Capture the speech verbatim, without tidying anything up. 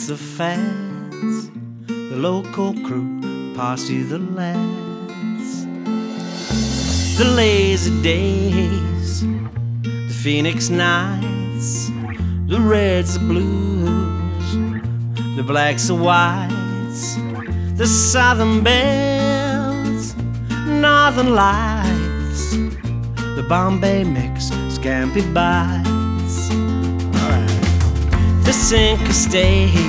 the fads, the local crew, party the lads. The lazy days, the Phoenix nights, the reds, the blues, the blacks and whites, the southern bells, northern lights, the Bombay mix, scampi bites. Alright. The sink or stay,